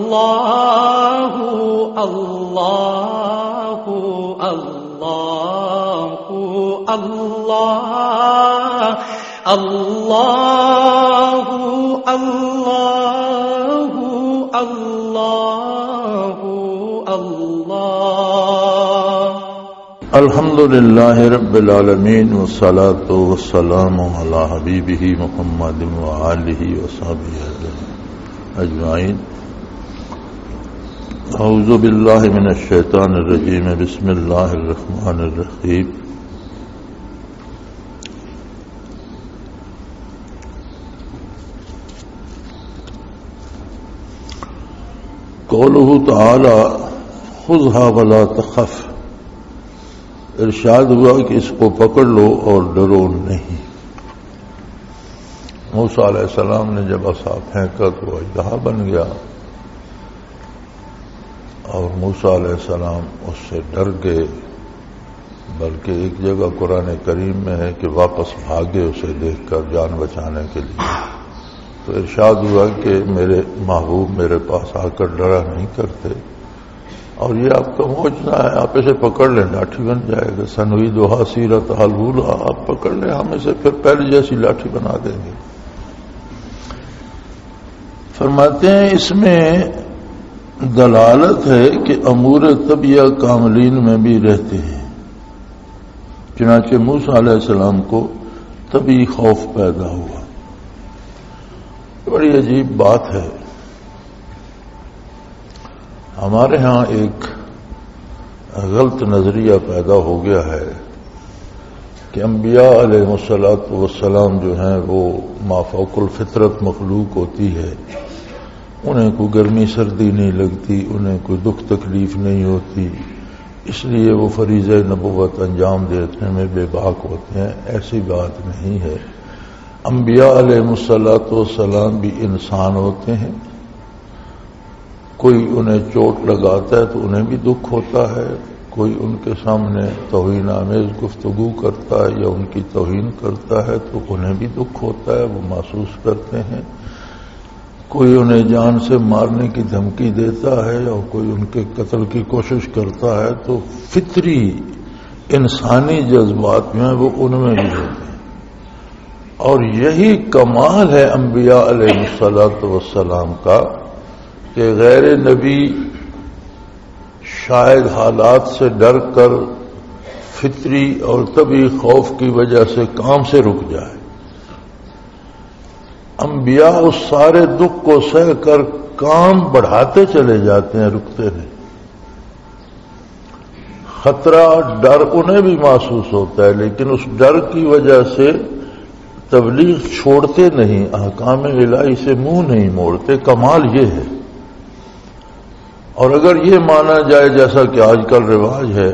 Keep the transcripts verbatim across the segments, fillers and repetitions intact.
اللہ اللہ اللہ اللہ اللہ اللہ اللہ اللہ الحمد للہ رب العالمین والصلاة والسلام علی حبیبہ محمد وآلہ وصحبہ اجمعین. اعوذ باللہ من الشیطان الرجیم. بسم اللہ الرحمن الرحیم. قولہ تعالی خذھا ولا تخف. ارشاد ہوا کہ اس کو پکڑ لو اور ڈرو نہیں. موسیٰ علیہ السلام نے جب عصا پھینکا تو اژدہا بن گیا اور موسیٰ علیہ السلام اس سے ڈر گئے، بلکہ ایک جگہ قرآن کریم میں ہے کہ واپس بھاگے اسے دیکھ کر جان بچانے کے لیے. تو ارشاد ہوا کہ میرے محبوب میرے پاس آ کر ڈرا نہیں کرتے اور یہ آپ کا معجزہ ہے، آپ اسے پکڑ لیں لاٹھی بن جائے گا. سنعیدھا سیرتھا الاولیٰ، آپ پکڑ لیں ہم اسے پھر پہلے جیسی لاٹھی بنا دیں گے. فرماتے ہیں اس میں دلالت ہے کہ امور طبیعہ کاملین میں بھی رہتے ہیں. چنانچہ موسیٰ علیہ السلام کو طبی خوف پیدا ہوا. بڑی عجیب بات ہے. ہمارے ہاں ایک غلط نظریہ پیدا ہو گیا ہے کہ انبیاء علیہ الصلوۃ والسلام جو ہیں وہ مافوق الفطرت مخلوق ہوتی ہے، انہیں کوئی گرمی سردی نہیں لگتی، انہیں کوئی دکھ تکلیف نہیں ہوتی، اس لیے وہ فریضہ نبوت انجام دینے میں بے باک ہوتے ہیں. ایسی بات نہیں ہے. انبیاء علیہ الصلوۃ والسلام بھی انسان ہوتے ہیں. کوئی انہیں چوٹ لگاتا ہے تو انہیں بھی دکھ ہوتا ہے، کوئی ان کے سامنے توہین آمیز گفتگو کرتا ہے یا ان کی توہین کرتا ہے تو انہیں بھی دکھ ہوتا ہے، وہ محسوس کرتے ہیں. کوئی انہیں جان سے مارنے کی دھمکی دیتا ہے یا کوئی ان کے قتل کی کوشش کرتا ہے تو فطری انسانی جذبات جو ہیں وہ ان میں بھی ہوتے ہیں. اور یہی کمال ہے انبیاء علیہ الصلوۃ والسلام کا کہ غیر نبی شاید حالات سے ڈر کر فطری اور طبعی خوف کی وجہ سے کام سے رک جائے. انبیاء اس سارے دکھ کو سہ کر کام بڑھاتے چلے جاتے ہیں، رکتے نہیں. خطرہ ڈر انہیں بھی محسوس ہوتا ہے لیکن اس ڈر کی وجہ سے تبلیغ چھوڑتے نہیں، احکام الہی سے منہ نہیں موڑتے. کمال یہ ہے. اور اگر یہ مانا جائے جیسا کہ آج کل رواج ہے،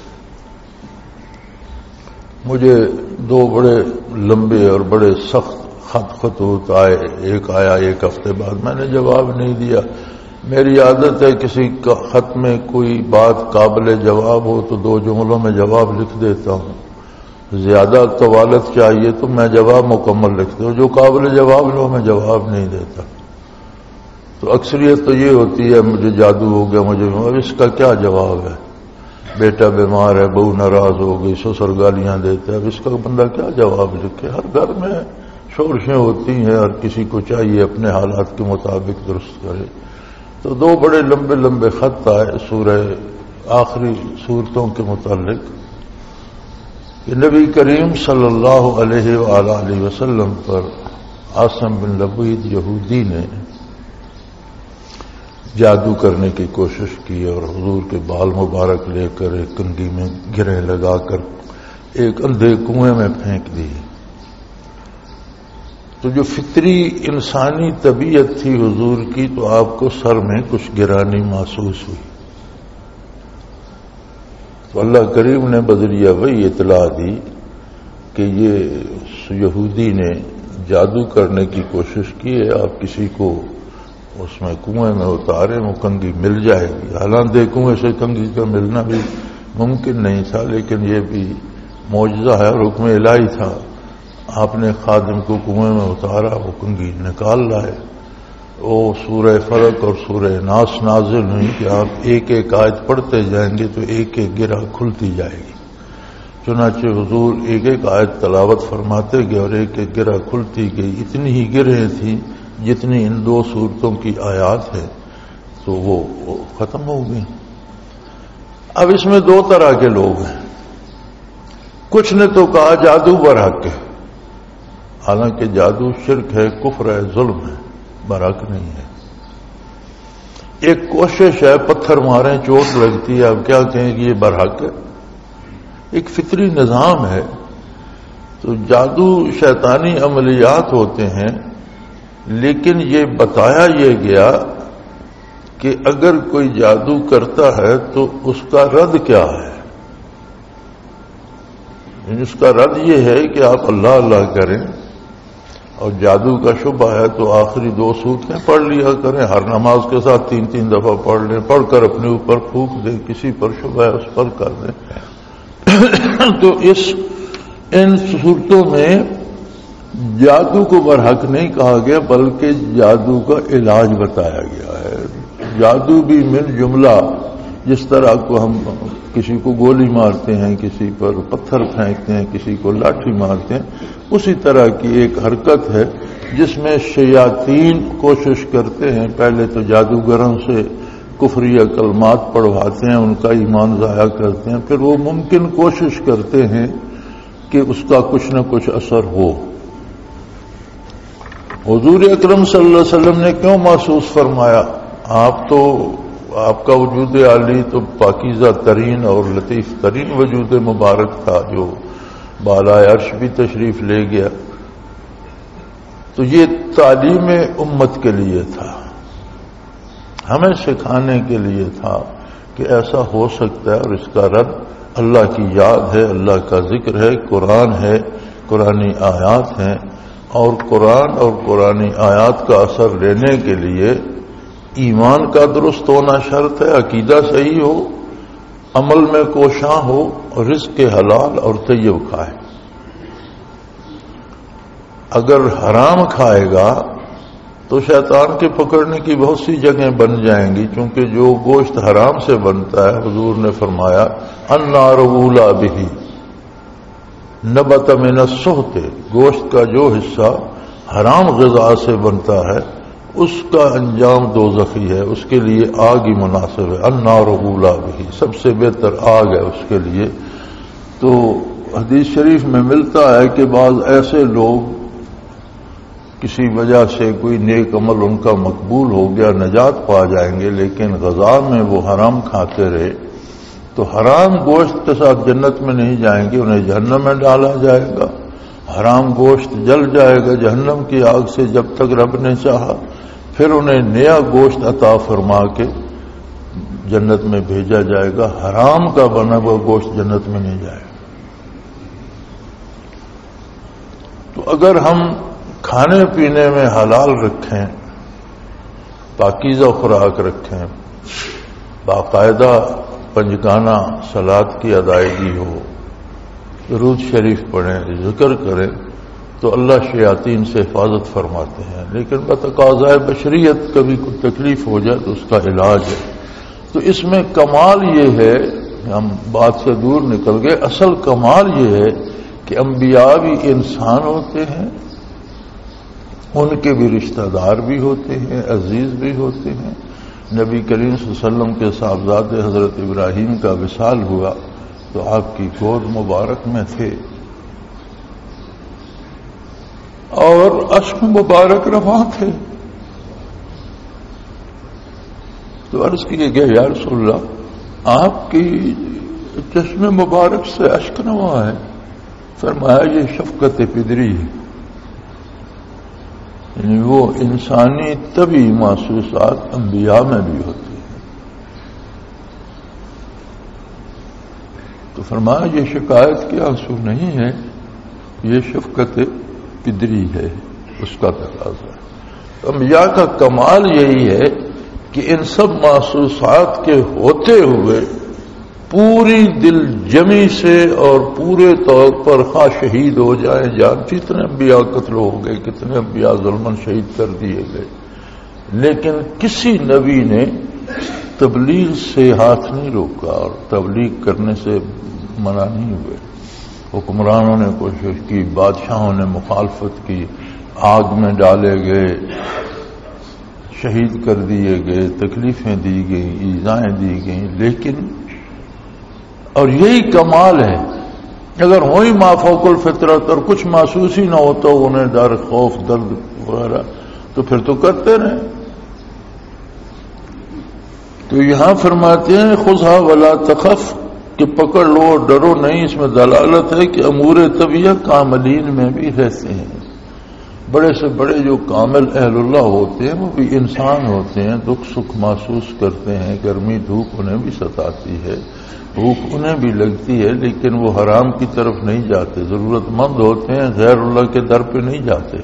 مجھے دو بڑے لمبے اور بڑے سخت خط خطوط آئے، ایک آیا ایک ہفتے بعد، میں نے جواب نہیں دیا. میری عادت ہے کسی کا خط میں کوئی بات قابل جواب ہو تو دو جملوں میں جواب لکھ دیتا ہوں. زیادہ طوالت چاہیے تو میں جواب مکمل لکھتا ہوں، جو قابل جواب لو میں جواب نہیں دیتا. تو اکثریت تو یہ ہوتی ہے مجھے جادو ہو گیا، مجھے اب اس کا کیا جواب ہے؟ بیٹا بیمار ہے، بہو ناراض ہو گئی، سسر گالیاں دیتے ہیں، اب اس کا بندہ کیا جواب لکھے؟ ہر گھر میں شورشیں ہوتی ہیں اور کسی کو چاہیے اپنے حالات کے مطابق درست کرے. تو دو بڑے لمبے لمبے خط آئے سورہ آخری صورتوں کے متعلق کہ نبی کریم صلی اللہ علیہ وآلہ وسلم پر عاصم بن لبید یہودی نے جادو کرنے کی کوشش کی اور حضور کے بال مبارک لے کر ایک کنگھی میں گرہ لگا کر ایک اندھے کنویں میں پھینک دی. تو جو فطری انسانی طبیعت تھی حضور کی تو آپ کو سر میں کچھ گرانی محسوس ہوئی. تو اللہ کریم نے بذریعہ وہی اطلاع دی کہ یہ یہودی نے جادو کرنے کی کوشش کی ہے، آپ کسی کو اس میں کنویں میں اتارے وہ کنگھی مل جائے گی. حالانکہ کنویں سے کنگھی کا ملنا بھی ممکن نہیں تھا، لیکن یہ بھی معجزہ ہے، حکم الہی تھا. آپ نے خادم کو کنویں میں اتارا، وہ کنگھی نکال لائے. وہ سورہ فلق اور سورہ ناس نازل ہوئی کہ آپ ایک ایک آیت پڑھتے جائیں گے تو ایک ایک گرہ کھلتی جائے گی. چنانچہ حضور ایک ایک آیت تلاوت فرماتے گئے اور ایک ایک گرہ کھلتی گئی. اتنی ہی گرہیں تھیں جتنی ان دو سورتوں کی آیات ہیں، تو وہ, وہ ختم ہو گئی. اب اس میں دو طرح کے لوگ ہیں. کچھ نے تو کہا جادو برحق ہے، حالانکہ جادو شرک ہے، کفر ہے، ظلم ہے، برحق نہیں ہے. ایک کوشش ہے پتھر ماریں چوٹ لگتی ہے، اب کیا کہیں کہ یہ برحق ہے، ایک فطری نظام ہے. تو جادو شیطانی عملیات ہوتے ہیں، لیکن یہ بتایا یہ گیا کہ اگر کوئی جادو کرتا ہے تو اس کا رد کیا ہے. اس کا رد یہ ہے کہ آپ اللہ اللہ کریں، اور جادو کا شبہ ہے تو آخری دو سورتیں پڑھ لیا کریں، ہر نماز کے ساتھ تین تین دفعہ پڑھ لیں، پڑھ کر اپنے اوپر پھونک دیں، کسی پر شبہ ہے اس پر کر دیں. تو اس ان صورتوں میں جادو کو برحق نہیں کہا گیا، بلکہ جادو کا علاج بتایا گیا ہے. جادو بھی من جملہ، جس طرح کو ہم کسی کو گولی مارتے ہیں، کسی پر پتھر پھینکتے ہیں، کسی کو لاٹھی مارتے ہیں، اسی طرح کی ایک حرکت ہے جس میں شیاطین کوشش کرتے ہیں، پہلے تو جادوگروں سے کفریہ کلمات پڑھواتے ہیں، ان کا ایمان ضائع کرتے ہیں، پھر وہ ممکن کوشش کرتے ہیں کہ اس کا کچھ نہ کچھ اثر ہو. حضور اکرم صلی اللہ علیہ وسلم نے کیوں محسوس فرمایا؟ آپ تو آپ کا وجود عالی تو پاکیزہ ترین اور لطیف ترین وجود مبارک تھا، جو بالائے عرش بھی تشریف لے گیا. تو یہ تعلیم امت کے لیے تھا، ہمیں سکھانے کے لیے تھا کہ ایسا ہو سکتا ہے، اور اس کا رد اللہ کی یاد ہے، اللہ کا ذکر ہے، قرآن ہے، قرآنی آیات ہیں. اور قرآن اور قرآنی آیات کا اثر لینے کے لیے ایمان کا درست ہونا شرط ہے، عقیدہ صحیح ہو، عمل میں کوشاں ہو، اور رزق حلال اور طیب کھائے. اگر حرام کھائے گا تو شیطان کے پکڑنے کی بہت سی جگہیں بن جائیں گی، کیونکہ جو گوشت حرام سے بنتا ہے، حضور نے فرمایا النار اولی بہ نبت من السحت، گوشت کا جو حصہ حرام غذا سے بنتا ہے اس کا انجام دوزخی ہے، اس کے لیے آگ ہی مناسب ہے. النار اولی بہ، سب سے بہتر آگ ہے اس کے لیے. تو حدیث شریف میں ملتا ہے کہ بعض ایسے لوگ کسی وجہ سے کوئی نیک عمل ان کا مقبول ہو گیا، نجات پا جائیں گے، لیکن غذا میں وہ حرام کھاتے رہے تو حرام گوشت کے ساتھ جنت میں نہیں جائیں گے، انہیں جہنم میں ڈالا جائے گا. حرام گوشت جل جائے گا جہنم کی آگ سے جب تک رب نے چاہا، پھر انہیں نیا گوشت عطا فرما کے جنت میں بھیجا جائے گا. حرام کا بنا ہوا گوشت جنت میں نہیں جائے گا. تو اگر ہم کھانے پینے میں حلال رکھیں، پاکیزہ خوراک رکھیں، باقاعدہ پنجگانہ صلاۃ کی ادائیگی ہو، درود شریف پڑھیں، ذکر کریں، تو اللہ شیاطین سے حفاظت فرماتے ہیں. لیکن بتقاضائے بشریت کبھی کوئی تکلیف ہو جائے تو اس کا علاج ہے. تو اس میں کمال یہ ہے، ہم بات سے دور نکل گئے، اصل کمال یہ ہے کہ انبیاء بھی انسان ہوتے ہیں، ان کے بھی رشتہ دار بھی ہوتے ہیں، عزیز بھی ہوتے ہیں. نبی کریم صلی اللہ علیہ وسلم کے صاحبزادے حضرت ابراہیم کا وصال ہوا تو آپ کی گود مبارک میں تھے، اور اشک مبارک رواں تھے. تو عرض کیے گیا یا رسول اللہ، آپ کی چشم مبارک سے اشک رواں ہے. فرمایا یہ شفقت پدری ہے، یعنی وہ انسانی طبی محسوسات انبیاء میں بھی ہوتی ہیں. تو فرمایا یہ شکایت کے آنسو نہیں ہے، یہ شفقت پدری ہے، اس کا تقاضا ہے. انبیاء کا کمال یہی ہے کہ ان سب محسوسات کے ہوتے ہوئے پوری دل جمی سے اور پورے طور پر خواہ شہید ہو جائیں. جان کتنے انبیاء قتل ہو گئے، کتنے انبیاء ظلمن شہید کر دیے گئے، لیکن کسی نبی نے تبلیغ سے ہاتھ نہیں روکا اور تبلیغ کرنے سے منع نہیں ہوئے. حکمرانوں نے کوشش کی، بادشاہوں نے مخالفت کی، آگ میں ڈالے گئے، شہید کر دیے گئے، تکلیفیں دی گئیں، ایذائیں دی گئیں، لیکن اور یہی کمال ہے اگر ہوئی ما فوق الفطرت اور کچھ محسوس ہی نہ ہوتا انہیں ڈر، خوف، درد وغیرہ، تو پھر تو کرتے رہیں. تو یہاں فرماتے ہیں خذھا ولا تخف کہ پکڑ لو اور ڈرو نہیں. اس میں دلالت ہے کہ امور طبیعہ کاملین میں بھی رہتے ہیں. بڑے سے بڑے جو کامل اہل اللہ ہوتے ہیں وہ بھی انسان ہوتے ہیں، دکھ سکھ محسوس کرتے ہیں، گرمی دھوپ انہیں بھی ستاتی ہے، بھوک انہیں بھی لگتی ہے، لیکن وہ حرام کی طرف نہیں جاتے. ضرورت مند ہوتے ہیں، غیر اللہ کے در پہ نہیں جاتے.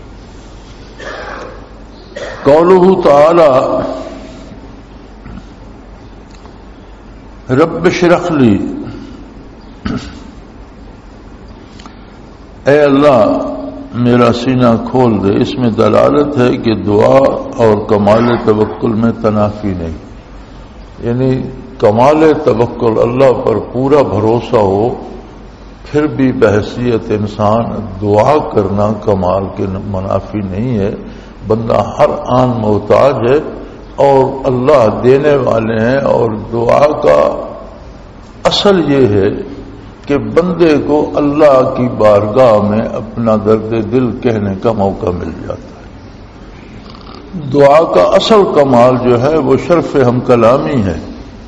قولہ تعالی رب اشرح لی، اے اللہ میرا سینہ کھول دے. اس میں دلالت ہے کہ دعا اور کمال توکل میں تنافی نہیں، یعنی کمال توکل اللہ پر پورا بھروسہ ہو پھر بھی بحیثیت انسان دعا کرنا کمال کے منافی نہیں ہے. بندہ ہر آن محتاج ہے اور اللہ دینے والے ہیں، اور دعا کا اصل یہ ہے کہ بندے کو اللہ کی بارگاہ میں اپنا درد دل کہنے کا موقع مل جاتا ہے. دعا کا اصل کمال جو ہے وہ شرف ہم کلامی ہے.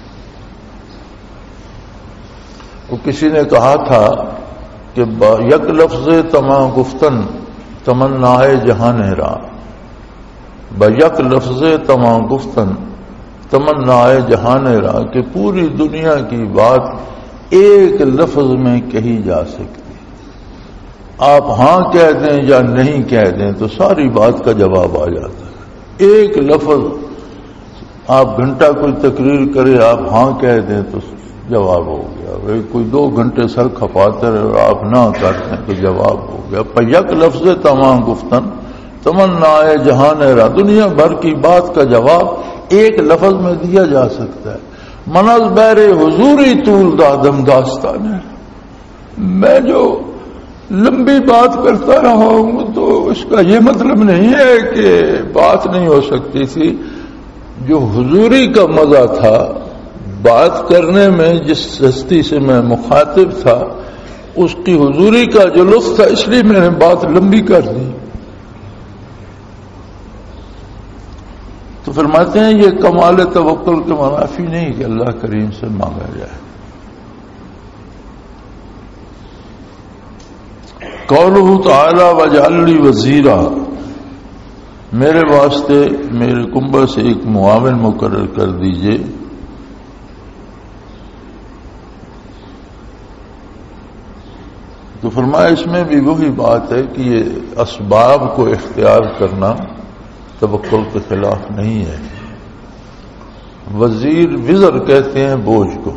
وہ کسی نے کہا تھا کہ یک لفظ تمام گفتن تمنائے جہاں را، بیک لفظ تمام گفتن تمنائے جہان را، کہ پوری دنیا کی بات ایک لفظ میں کہی جا سکتی. آپ ہاں کہہ دیں یا نہیں کہہ دیں تو ساری بات کا جواب آ جاتا ہے. ایک لفظ آپ گھنٹہ کوئی تقریر کرے، آپ ہاں کہہ دیں تو جواب ہو گیا. کوئی دو گھنٹے سر کھپاتے رہے اور آپ نہ کرتے تو جواب ہو گیا. یک لفظ تمام گفتن تمنائے جہان را، دنیا بھر کی بات کا جواب ایک لفظ میں دیا جا سکتا ہے. منز بیر حضوری طول دادم داستان ہے. میں جو لمبی بات کرتا رہا ہوں تو اس کا یہ مطلب نہیں ہے کہ بات نہیں ہو سکتی تھی. جو حضوری کا مزہ تھا بات کرنے میں، جس ہستی سے میں مخاطب تھا اس کی حضوری کا جو لطف تھا، اس لیے میں نے بات لمبی کر دی. تو فرماتے ہیں یہ کمال توکل کے منافی نہیں کہ اللہ کریم سے مانگا جائے. قولہ تعالی وجعل لی وزیرا، میرے واسطے میرے کنبہ سے ایک معاون مقرر کر دیجئے. تو فرمایا اس میں بھی وہی بات ہے کہ یہ اسباب کو اختیار کرنا توکل کے خلاف نہیں ہے. وزیر، وزر کہتے ہیں بوجھ کو،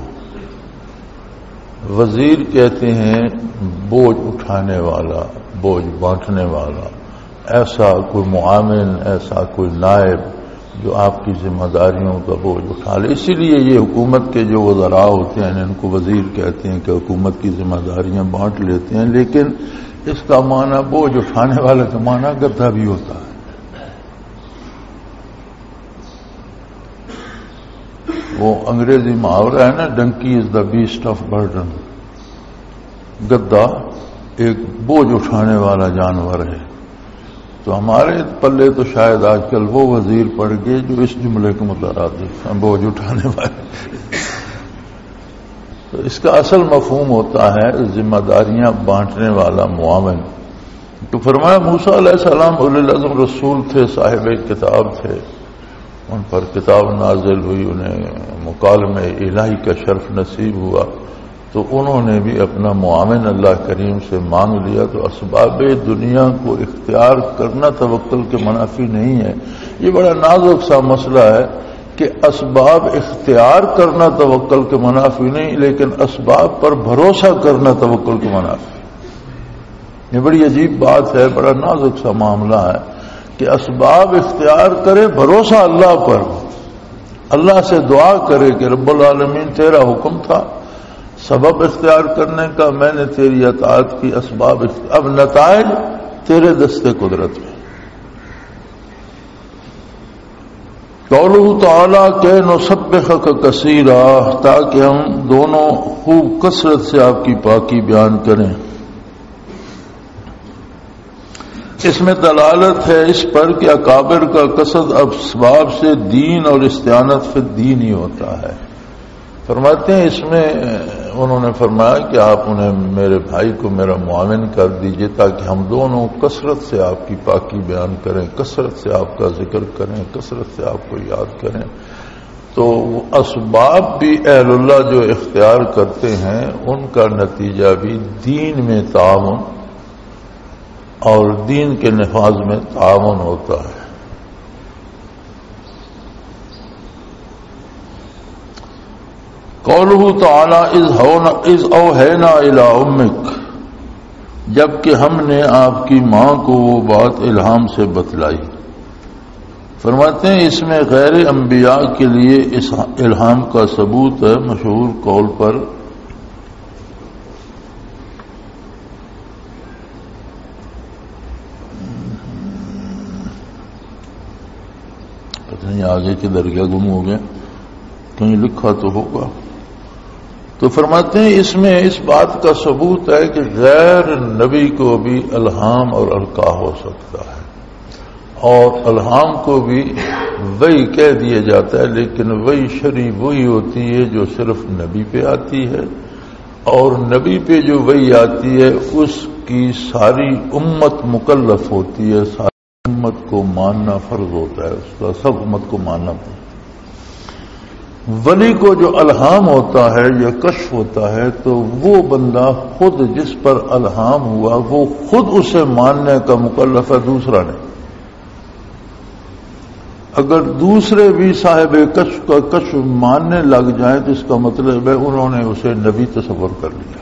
وزیر کہتے ہیں بوجھ اٹھانے والا، بوجھ بانٹنے والا. ایسا کوئی معاون، ایسا کوئی نائب جو آپ کی ذمہ داریوں کا بوجھ اٹھا لے. اسی لیے یہ حکومت کے جو وزراء ہوتے ہیں ان کو وزیر کہتے ہیں کہ حکومت کی ذمہ داریاں بانٹ لیتے ہیں، لیکن اس کا معنی بوجھ اٹھانے والے کا معنی گدھا بھی ہوتا ہے. وہ انگریزی محاورہ ہے نا، donkey is the best of burden. گدھا ایک بوجھ اٹھانے والا جانور ہے. تو ہمارے پلے تو شاید آج کل وہ وزیر پڑ گئے جو اس جملے کو مترادف ہیں، بوجھ اٹھانے والے. تو اس کا اصل مفہوم ہوتا ہے ذمہ داریاں بانٹنے والا معاون. تو فرمایا موسیٰ علیہ السلام اولو العزم رسول تھے، صاحب کتاب تھے، ان پر کتاب نازل ہوئی، انہیں مکالمہ الہی کا شرف نصیب ہوا، تو انہوں نے بھی اپنا معاون اللہ کریم سے مانگ لیا. تو اسباب دنیا کو اختیار کرنا توکل کے منافی نہیں ہے. یہ بڑا نازک سا مسئلہ ہے کہ اسباب اختیار کرنا توکل کے منافی نہیں، لیکن اسباب پر بھروسہ کرنا توکل کے منافی. یہ بڑی عجیب بات ہے، بڑا نازک سا معاملہ ہے کہ اسباب اختیار کرے، بھروسہ اللہ پر، اللہ سے دعا کرے کہ رب العالمین تیرا حکم تھا سبب اختیار کرنے کا، میں نے تیری اطاعت کی، اسباب اختیار، اب نتائج تیرے دستے قدرت میں۔ قولہ تعالیٰ کہ نسبحک کثیرا، تاکہ ہم دونوں خوب کثرت سے آپ کی پاکی بیان کریں۔ اس میں دلالت ہے اس پر کہ اکابر کا قصد اسباب سے دین اور استعانت فی الدین ہی ہوتا ہے۔ فرماتے ہیں اس میں انہوں نے فرمایا کہ آپ انہیں میرے بھائی کو میرا معاون کر دیجئے تاکہ ہم دونوں کثرت سے آپ کی پاکی بیان کریں، کثرت سے آپ کا ذکر کریں، کثرت سے آپ کو یاد کریں۔ تو وہ اسباب بھی اہل اللہ جو اختیار کرتے ہیں ان کا نتیجہ بھی دین میں تعاون اور دین کے نفاذ میں تعاون ہوتا ہے۔ قولہ تعالی اذ اوحینا الی امک، جبکہ ہم نے آپ کی ماں کو وہ بات الہام سے بتلائی۔ فرماتے ہیں اس میں غیر انبیاء کے لیے اس الہام کا ثبوت ہے مشہور قول پر پتہ نہیں آگے کے درگاہ گم ہو گیا، کہیں لکھا تو ہوگا۔ تو فرماتے ہیں اس میں اس بات کا ثبوت ہے کہ غیر نبی کو بھی الہام اور القاء ہو سکتا ہے، اور الہام کو بھی وحی کہہ دیا جاتا ہے، لیکن وحی شرعی وہی ہوتی ہے جو صرف نبی پہ آتی ہے، اور نبی پہ جو وحی آتی ہے اس کی ساری امت مکلف ہوتی ہے، ساری امت کو ماننا فرض ہوتا ہے، اس کا سب امت کو ماننا پڑتا ہے۔ ولی کو جو الہام ہوتا ہے یا کشف ہوتا ہے تو وہ بندہ خود جس پر الہام ہوا وہ خود اسے ماننے کا مکلف ہے، دوسرا نہیں۔ اگر دوسرے بھی صاحب کشف کا کشف ماننے لگ جائیں تو اس کا مطلب ہے انہوں نے اسے نبی تصور کر لیا،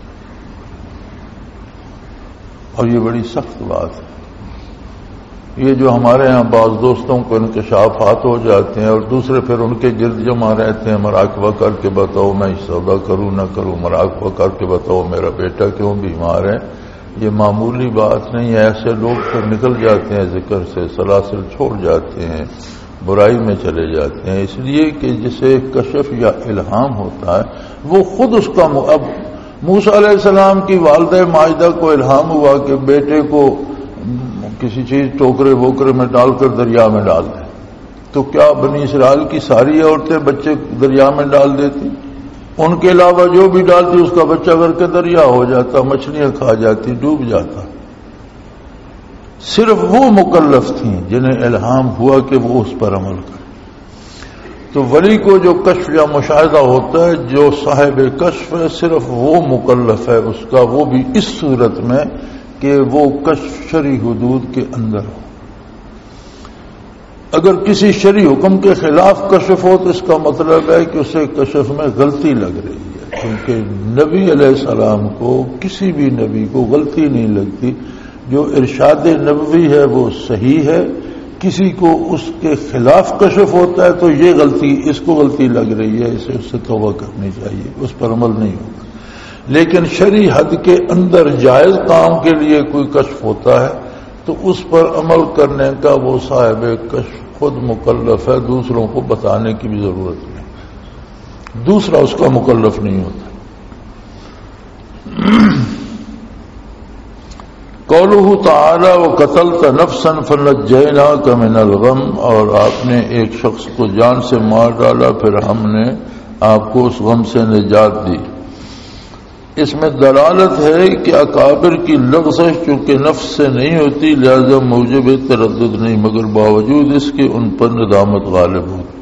اور یہ بڑی سخت بات ہے۔ یہ جو ہمارے ہاں بعض دوستوں کو انکشافات ہو جاتے ہیں اور دوسرے پھر ان کے گرد جمع رہتے ہیں، مراقبہ کر کے بتاؤ میں سودا کروں نہ کروں، مراقبہ کر کے بتاؤ میرا بیٹا کیوں بیمار ہے، یہ معمولی بات نہیں ہے۔ ایسے لوگ پھر نکل جاتے ہیں ذکر سے، سلاسل چھوڑ جاتے ہیں، برائی میں چلے جاتے ہیں، اس لیے کہ جسے کشف یا الہام ہوتا ہے وہ خود اس کا م... اب موسیٰ علیہ السلام کی والدہ ماجدہ کو الہام ہوا کہ بیٹے کو کسی چیز ٹوکرے ووکرے میں ڈال کر دریا میں ڈال دیں، تو کیا بنی اسرائیل کی ساری عورتیں بچے دریا میں ڈال دیتی؟ ان کے علاوہ جو بھی ڈالتی اس کا بچہ اگر کے دریا ہو جاتا، مچھلیاں کھا جاتی، ڈوب جاتا۔ صرف وہ مکلف تھیں جنہیں الہام ہوا کہ وہ اس پر عمل کریں۔ تو ولی کو جو کشف یا مشاہدہ ہوتا ہے، جو صاحب کشف ہے، صرف وہ مکلف ہے اس کا، وہ بھی اس صورت میں کہ وہ کشف شرعی حدود کے اندر ہو۔ اگر کسی شرعی حکم کے خلاف کشف ہو تو اس کا مطلب ہے کہ اسے کشف میں غلطی لگ رہی ہے، کیونکہ نبی علیہ السلام کو، کسی بھی نبی کو غلطی نہیں لگتی، جو ارشاد نبوی ہے وہ صحیح ہے، کسی کو اس کے خلاف کشف ہوتا ہے تو یہ غلطی، اس کو غلطی لگ رہی ہے، اسے اس سے توبہ کرنی چاہیے، اس پر عمل نہیں ہوگا۔ لیکن شرعی حد کے اندر جائز کام کے لیے کوئی کشف ہوتا ہے تو اس پر عمل کرنے کا وہ صاحب کشف خود مکلف ہے، دوسروں کو بتانے کی بھی ضرورت نہیں، دوسرا اس کا مکلف نہیں ہوتا۔ قولہ تعالی وقتلت نفسا فنجیناک من الغم، اور آپ نے ایک شخص کو جان سے مار ڈالا پھر ہم نے آپ کو اس غم سے نجات دی۔ اس میں دلالت ہے کہ اکابر کی لغزش چونکہ نفس سے نہیں ہوتی لہذا موجب تردد نہیں، مگر باوجود اس کے ان پر ندامت غالب ہوتی۔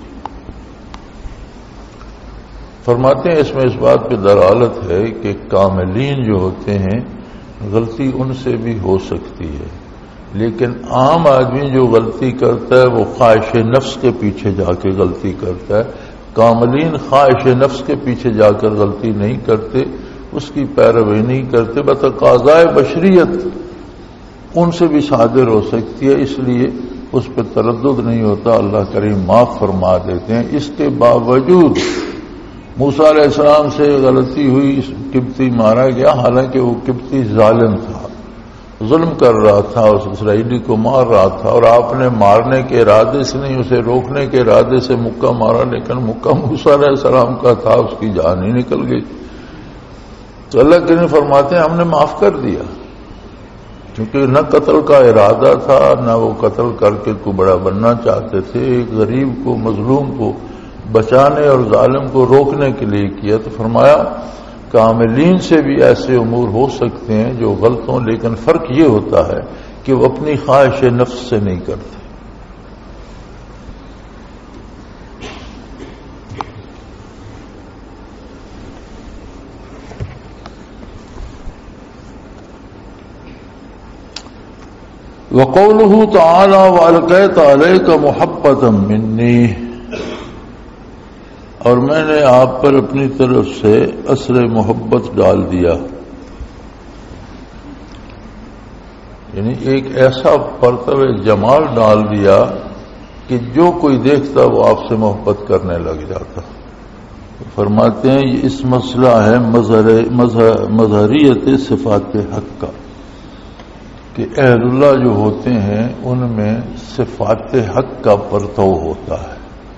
فرماتے ہیں اس میں اس بات پہ دلالت ہے کہ کاملین جو ہوتے ہیں غلطی ان سے بھی ہو سکتی ہے، لیکن عام آدمی جو غلطی کرتا ہے وہ خواہش نفس کے پیچھے جا کے غلطی کرتا ہے۔ کاملین خواہش نفس کے پیچھے جا کر غلطی نہیں کرتے، اس کی پیروی نہیں کرتے، بتقاضائے بشریت ان سے بھی صادر ہو سکتی ہے، اس لیے اس پہ تردد نہیں ہوتا، اللہ کریم معاف فرما دیتے ہیں۔ اس کے باوجود موسیٰ علیہ السلام سے غلطی ہوئی، قبطی مارا گیا، حالانکہ وہ قبطی ظالم تھا، ظلم کر رہا تھا، اس اسرائیلی کو مار رہا تھا، اور آپ نے مارنے کے ارادے سے نہیں، اسے روکنے کے ارادے سے مکہ مارا، لیکن مکہ موسیٰ علیہ السلام کا تھا، اس کی جان ہی نکل گئی۔ تو اللہ کریم فرماتے ہیں ہم نے معاف کر دیا، کیونکہ نہ قتل کا ارادہ تھا، نہ وہ قتل کر کے کو بڑا بننا چاہتے تھے، ایک غریب کو، مظلوم کو بچانے اور ظالم کو روکنے کے لیے کیا۔ تو فرمایا کاملین سے بھی ایسے امور ہو سکتے ہیں جو غلط ہوں، لیکن فرق یہ ہوتا ہے کہ وہ اپنی خواہش نفس سے نہیں کرتے۔ وقوله تعالی وَأَلْقَيْتَ عَلَيْكَ مُحَبَّةً مِّنِّي، اور میں نے آپ پر اپنی طرف سے اثر محبت ڈال دیا، یعنی ایک ایسا پرتو جمال ڈال دیا کہ جو کوئی دیکھتا وہ آپ سے محبت کرنے لگ جاتا۔ فرماتے ہیں یہ اس مسئلہ ہے مظہریت صفات حق کا، کہ اہل اللہ جو ہوتے ہیں ان میں صفات حق کا پرتو ہوتا ہے۔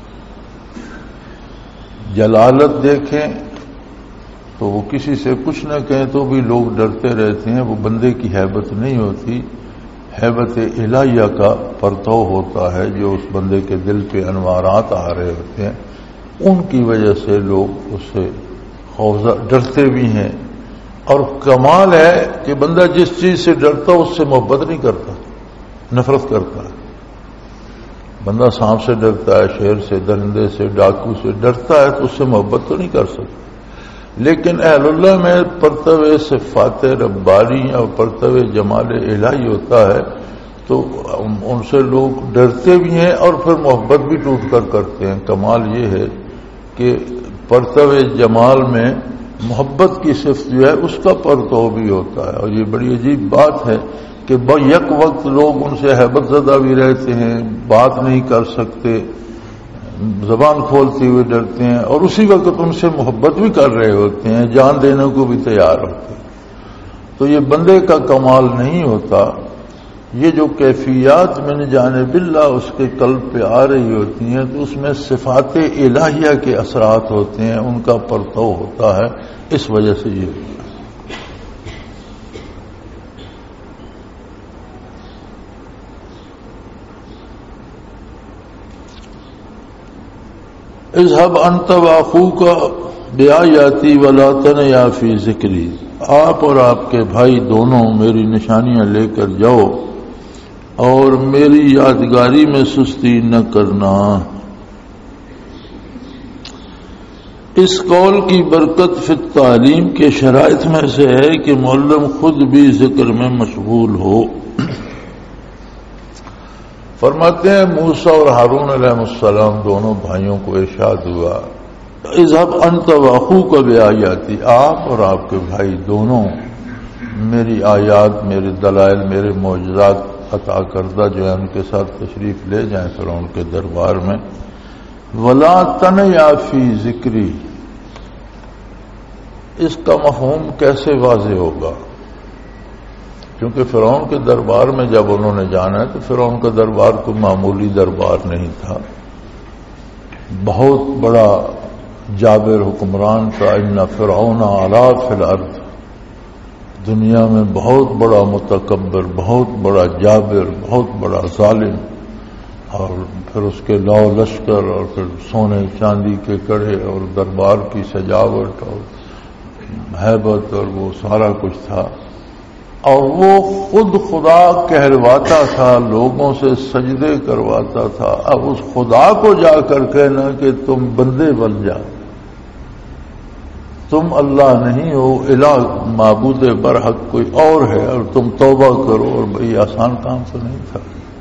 جلالت دیکھیں تو وہ کسی سے کچھ نہ کہیں تو بھی لوگ ڈرتے رہتے ہیں، وہ بندے کی ہیبت نہیں ہوتی، ہیبت الہیہ کا پرتو ہوتا ہے، جو اس بندے کے دل پہ انوارات آ رہے ہوتے ہیں، ان کی وجہ سے لوگ اس سے خوفزدہ ڈرتے بھی ہیں۔ اور کمال ہے کہ بندہ جس چیز سے ڈرتا اس سے محبت نہیں کرتا، نفرت کرتا ہے۔ بندہ سانپ سے ڈرتا ہے، شیر سے، درندے سے، ڈاکو سے ڈرتا ہے تو اس سے محبت تو نہیں کر سکتا، لیکن اہل اللہ میں پرتو صفات ربانی اور پرتو جمال الہی ہوتا ہے تو ان سے لوگ ڈرتے بھی ہیں اور پھر محبت بھی ٹوٹ کر کرتے ہیں۔ کمال یہ ہے کہ پرتو جمال میں محبت کی صفت جو ہے اس کا پرتو بھی ہوتا ہے، اور یہ بڑی عجیب بات ہے کہ یک وقت لوگ ان سے ہیبت زدہ بھی رہتے ہیں، بات نہیں کر سکتے، زبان کھولتے ہوئے ڈرتے ہیں، اور اسی وقت ان سے محبت بھی کر رہے ہوتے ہیں، جان دینے کو بھی تیار ہوتے ہیں۔ تو یہ بندے کا کمال نہیں ہوتا، یہ جو کیفیات من جانب اللہ اس کے قلب پہ آ رہی ہوتی ہیں تو اس میں صفات الہیہ کے اثرات ہوتے ہیں، ان کا پرتو ہوتا ہے، اس وجہ سے یہ ہوتا ہے۔ اذهب انت واخوک بآیاتی ولا تنیا فی ذکری، آپ اور آپ کے بھائی دونوں میری نشانیاں لے کر جاؤ اور میری یادگاری میں سستی نہ کرنا۔ اس قول کی برکت فی تعلیم کے شرائط میں سے ہے کہ معلم خود بھی ذکر میں مشغول ہو۔ فرماتے ہیں موسیٰ اور ہارون علیہ السلام دونوں بھائیوں کو ارشاد ہوا اذهب انت واخوک بآیاتی، آپ اور آپ کے بھائی دونوں میری آیات، میرے دلائل، میرے معجزات عطا کردہ جو ہے ان کے ساتھ تشریف لے جائیں فرعون کے دربار میں۔ ولا تنیا فی ذکری، اس کا مفہوم کیسے واضح ہوگا؟ کیونکہ فرعون کے دربار میں جب انہوں نے جانا ہے تو فرعون کا دربار کوئی معمولی دربار نہیں تھا، بہت بڑا جابر حکمران تھا۔ ان فرعون علا فی الارض، دنیا میں بہت بڑا متکبر، بہت بڑا جابر، بہت بڑا ظالم، اور پھر اس کے لاؤ لشکر اور پھر سونے چاندی کے کڑے اور دربار کی سجاوٹ اور ہیبت اور وہ سارا کچھ تھا، اور وہ خود خدا کہلواتا تھا، لوگوں سے سجدے کرواتا تھا۔ اب اس خدا کو جا کر کہنا کہ تم بندے بن جا، تم اللہ نہیں ہو، الہ معبود برحق کوئی اور ہے، اور تم توبہ کرو، اور بھئی آسان کام تو نہیں تھا۔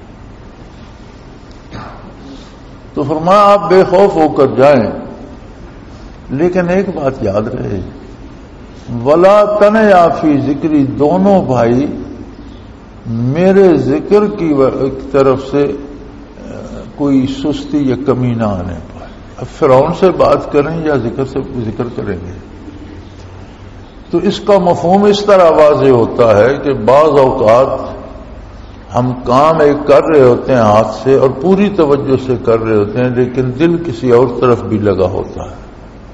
تو فرمایا آپ بے خوف ہو کر جائیں، لیکن ایک بات یاد رہے، ولا تنیا فی ذکری، دونوں بھائی میرے ذکر کی طرف سے کوئی سستی یا کمی نہ آنے پائے. اب فرعون سے بات کریں یا ذکر سے ذکر کریں گے تو اس کا مفہوم اس طرح واضح ہوتا ہے کہ بعض اوقات ہم کام ایک کر رہے ہوتے ہیں ہاتھ سے اور پوری توجہ سے کر رہے ہوتے ہیں لیکن دل کسی اور طرف بھی لگا ہوتا ہے.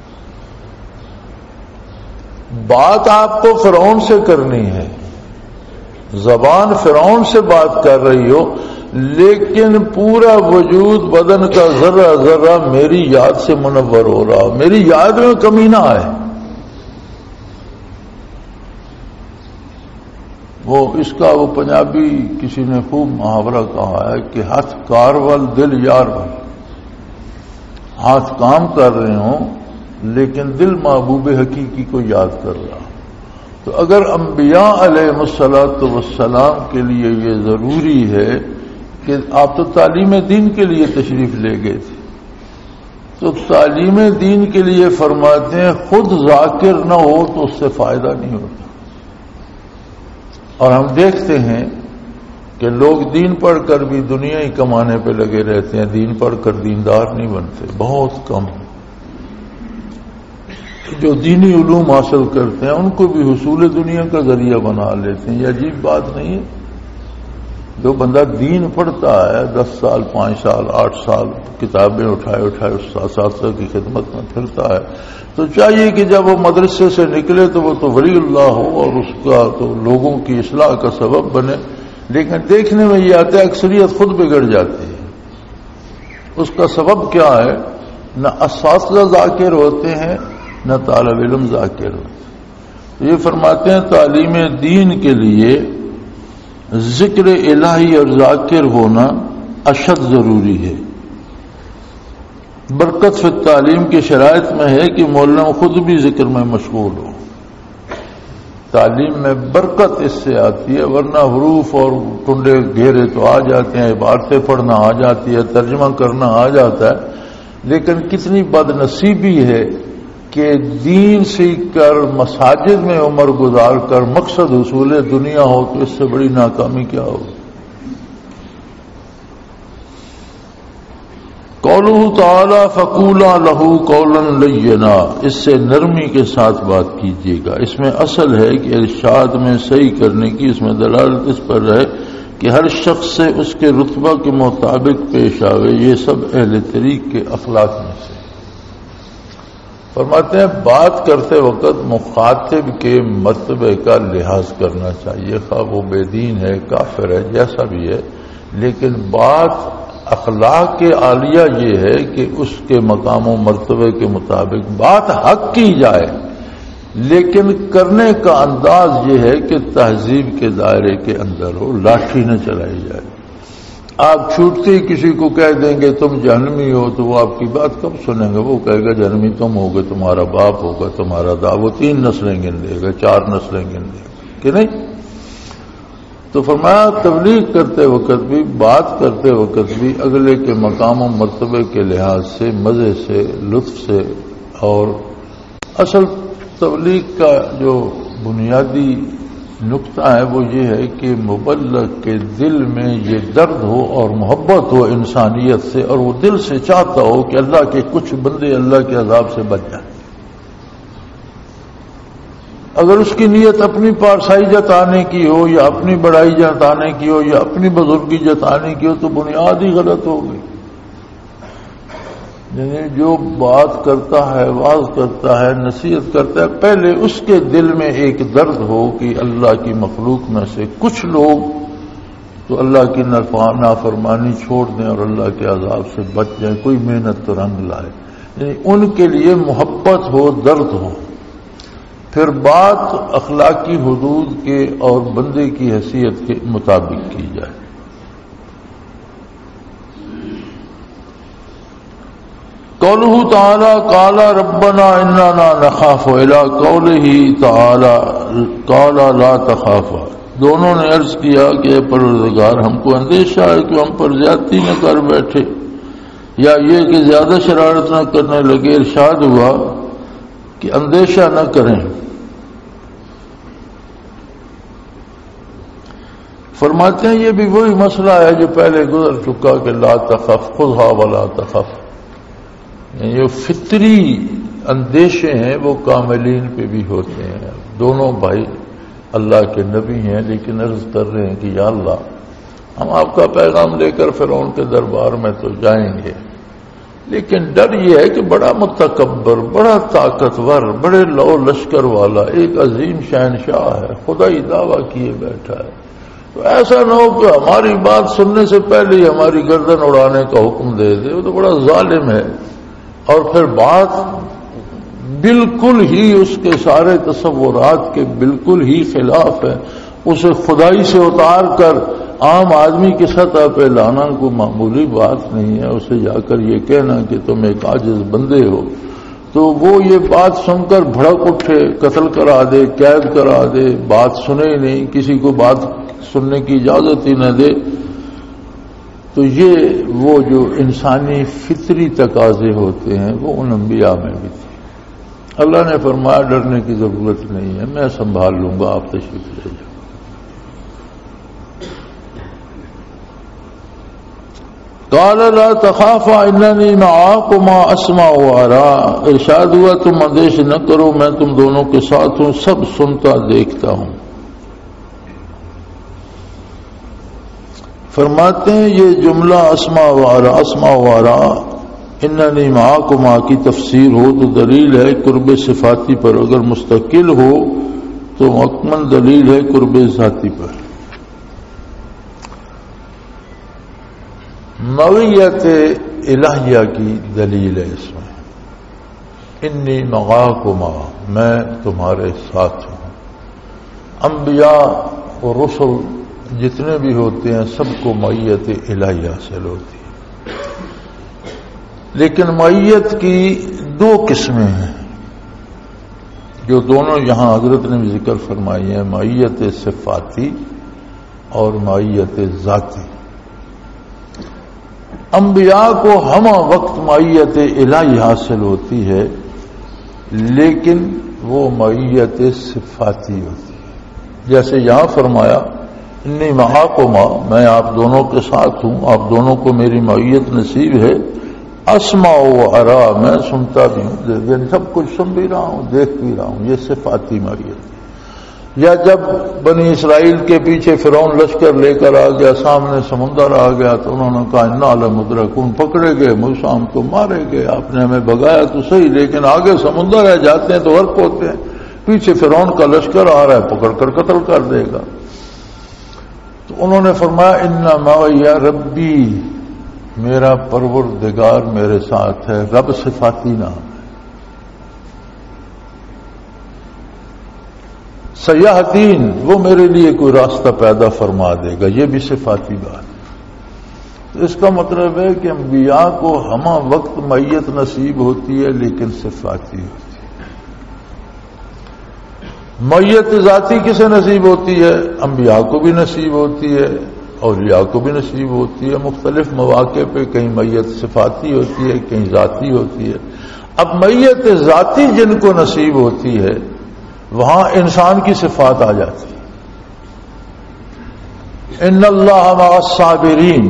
بات آپ کو فرعون سے کرنی ہے, زبان فرعون سے بات کر رہی ہو لیکن پورا وجود بدن کا ذرہ ذرہ میری یاد سے منور ہو رہا ہو, میری یاد میں کمی نہ آئے. وہ اس کا وہ پنجابی کسی نے خوب محاورہ کہا ہے کہ ہاتھ کارول دل یار بھائی. ہاتھ کام کر رہے ہوں لیکن دل محبوب حقیقی کو یاد کر رہا. تو اگر انبیاء علیہ الصلوۃ والسلام کے لیے یہ ضروری ہے کہ آپ تو تعلیم دین کے لیے تشریف لے گئے تھے, تو تعلیم دین کے لیے فرماتے ہیں خود ذاکر نہ ہو تو اس سے فائدہ نہیں ہوتا. اور ہم دیکھتے ہیں کہ لوگ دین پڑھ کر بھی دنیا ہی کمانے پہ لگے رہتے ہیں, دین پڑھ کر دیندار نہیں بنتے, بہت کم. جو دینی علوم حاصل کرتے ہیں ان کو بھی حصول دنیا کا ذریعہ بنا لیتے ہیں. یہ عجیب بات نہیں ہے؟ جو بندہ دین پڑھتا ہے دس سال پانچ سال آٹھ سال کتابیں اٹھائے اٹھائے اساتذہ کی خدمت میں پھرتا ہے تو چاہیے کہ جب وہ مدرسے سے نکلے تو وہ تو ولی اللہ ہو اور اس کا تو لوگوں کی اصلاح کا سبب بنے. لیکن دیکھنے میں یہ آتا ہے اکثریت خود بگڑ جاتی ہے. اس کا سبب کیا ہے؟ نہ اساتذہ ذاکر ہوتے ہیں نہ طالب علم ذاکر ہوتے. یہ فرماتے ہیں تعلیم دین کے لیے ذکر الہی اور ذاکر ہونا اشد ضروری ہے. برکت فی تعلیم کی شرائط میں ہے کہ معلم خود بھی ذکر میں مشغول ہو. تعلیم میں برکت اس سے آتی ہے, ورنہ حروف اور ٹنڈے گھیرے تو آ جاتے ہیں, عبارتیں پڑھنا آ جاتی ہے, ترجمہ کرنا آ جاتا ہے, لیکن کتنی بد نصیبی ہے کہ دین سیکھ کر مساجد میں عمر گزار کر مقصد حصول دنیا ہو تو اس سے بڑی ناکامی کیا ہوگی. قولہ تعالی فقولا لہ قولا لینا, اس سے نرمی کے ساتھ بات کیجیے گا. اس میں اصل ہے کہ ارشاد میں صحیح کرنے کی اس میں دلالت اس پر رہے کہ ہر شخص سے اس کے رتبہ کے مطابق پیش آوے. یہ سب اہل طریق کے اخلاق میں سے. فرماتے ہیں بات کرتے وقت مخاطب کے مرتبے کا لحاظ کرنا چاہیے, خواہ وہ بے دین ہے کافر ہے جیسا بھی ہے, لیکن بات اخلاق کے عالیہ یہ ہے کہ اس کے مقام و مرتبے کے مطابق بات حق کی جائے, لیکن کرنے کا انداز یہ ہے کہ تہذیب کے دائرے کے اندر ہو, لاٹھی نہ چلائی جائے. آپ چھوٹتے ہی کسی کو کہہ دیں گے تم جہنمی ہو تو وہ آپ کی بات کب سنیں گے؟ وہ کہے گا جہنمی تم ہوگے, تمہارا باپ ہوگا, تمہارا دا, وہ تین نسلیں گن دے گا, چار نسلیں گن دے گا کہ نہیں. تو فرمایا تبلیغ کرتے وقت بھی بات کرتے وقت بھی اگلے کے مقام و مرتبے کے لحاظ سے مزے سے لطف سے. اور اصل تبلیغ کا جو بنیادی نقطہ ہے وہ یہ ہے کہ مبلغ کے دل میں یہ درد ہو اور محبت ہو انسانیت سے, اور وہ دل سے چاہتا ہو کہ اللہ کے کچھ بندے اللہ کے عذاب سے بچ جائیں. اگر اس کی نیت اپنی پارسائی جتانے کی ہو یا اپنی بڑائی جتانے کی ہو یا اپنی بزرگی جتانے کی ہو تو بنیاد ہی غلط ہو گئی. یعنی جو بات کرتا ہے, واعظ کرتا ہے, نصیحت کرتا ہے, پہلے اس کے دل میں ایک درد ہو کہ اللہ کی مخلوق میں سے کچھ لوگ تو اللہ کی نافرمانی چھوڑ دیں اور اللہ کے عذاب سے بچ جائیں, کوئی محنت تو رنگ لائے. یعنی ان کے لیے محبت ہو, درد ہو, پھر بات اخلاقی حدود کے اور بندے کی حیثیت کے مطابق کی جائے. قولہ تعالی قال ربنا اننا نخاف الى قولہ تعالی قال لا تخاف, دونوں نے عرض کیا کہ اے پروردگار ہم کو اندیشہ ہے کہ ہم پر زیادتی نہ کر بیٹھے, یا یہ کہ زیادہ شرارت نہ کرنے لگے. ارشاد ہوا کہ اندیشہ نہ کریں. فرماتے ہیں یہ بھی وہی مسئلہ ہے جو پہلے گزر چکا کہ لا تخف خذها ولا تخف، یعنی یہ فطری اندیشے ہیں وہ کاملین پہ بھی ہوتے ہیں. دونوں بھائی اللہ کے نبی ہیں لیکن عرض کر رہے ہیں کہ یا اللہ ہم آپ کا پیغام لے کر فرعون کے دربار میں تو جائیں گے، لیکن ڈر یہ ہے کہ بڑا متکبر، بڑا طاقتور، بڑے لو لشکر والا ایک عظیم شہنشاہ ہے، خدائی دعویٰ کیے بیٹھا ہے، تو ایسا نہ ہو کہ ہماری بات سننے سے پہلے ہی ہماری گردن اڑانے کا حکم دے دے. وہ تو بڑا ظالم ہے، اور پھر بات بالکل ہی اس کے سارے تصورات کے بالکل ہی خلاف ہے. اسے خدائی سے اتار کر عام آدمی کی سطح پہ لانا کوئی معمولی بات نہیں ہے. اسے جا کر یہ کہنا کہ تم ایک عاجز بندے ہو، تو وہ یہ بات سن کر بھڑک اٹھے، قتل کرا دے، قید کرا دے، بات سنے ہی نہیں، کسی کو بات سننے کی اجازت ہی نہ دے. تو یہ وہ جو انسانی فطری تقاضے ہوتے ہیں وہ ان انبیاء میں بھی تھے. اللہ نے فرمایا ڈرنے کی ضرورت نہیں ہے، میں سنبھال لوں گا، آپ تشریف لے جاؤ. قال لا تخافا اننی معاکما اسمع وارا، ارشاد ہوا تم اندیش نہ کرو، میں تم دونوں کے ساتھ ہوں، سب سنتا دیکھتا ہوں. فرماتے ہیں یہ جملہ اسمع وارا اسمع وارا اننی معاکما کی تفسیر ہو تو دلیل ہے قرب صفاتی پر، اگر مستقل ہو تو مکمل دلیل ہے قرب ذاتی پر. معیت الہیہ کی دلیل ہے اس میں، انی معاکما، میں تمہارے ساتھ ہوں. انبیاء اور رسل جتنے بھی ہوتے ہیں سب کو معیت الہیہ حاصل ہوتی ہے، لیکن معیت کی دو قسمیں ہیں جو دونوں یہاں حضرت نے بھی ذکر فرمائی ہیں، معیت صفاتی اور معیت ذاتی. انبیاء کو ہمہ وقت معیت الہی حاصل ہوتی ہے، لیکن وہ معیت صفاتی ہوتی ہے. جیسے یہاں فرمایا انی معاکما، میں آپ دونوں کے ساتھ ہوں، آپ دونوں کو میری معیت نصیب ہے. اسمع و ارا، میں سنتا بھی ہوں، سب کچھ سن بھی رہا ہوں، دیکھ بھی رہا ہوں. یہ صفاتی معیت. یا جب بنی اسرائیل کے پیچھے فرعون لشکر لے کر آ گیا، سامنے سمندر آ گیا، تو انہوں نے کہا انا لمدرکون، پکڑے گئے، موسیٰ ہم کو مارے گئے، آپ نے ہمیں بگایا تو صحیح، لیکن آگے سمندر ہے، جاتے ہیں تو غرق ہوتے ہیں، پیچھے فرعون کا لشکر آ رہا ہے، پکڑ کر قتل کر دے گا. تو انہوں نے فرمایا ان معی ربی، میرا پروردگار میرے ساتھ ہے. رب صفاتی نام. سیاحتین، وہ میرے لیے کوئی راستہ پیدا فرما دے گا، یہ بھی صفاتی بات. تو اس کا مطلب ہے کہ انبیاء کو ہمہ وقت معیت نصیب ہوتی ہے لیکن صفاتی ہوتی ہے. معیت ذاتی کسے نصیب ہوتی ہے؟ انبیاء کو بھی نصیب ہوتی ہے، اولیاء کو بھی نصیب ہوتی ہے. مختلف مواقع پہ کہیں معیت صفاتی ہوتی ہے، کہیں ذاتی ہوتی ہے. اب معیت ذاتی جن کو نصیب ہوتی ہے وہاں انسان کی صفات آ جاتی ہے. ان اللہ مع الصابرین،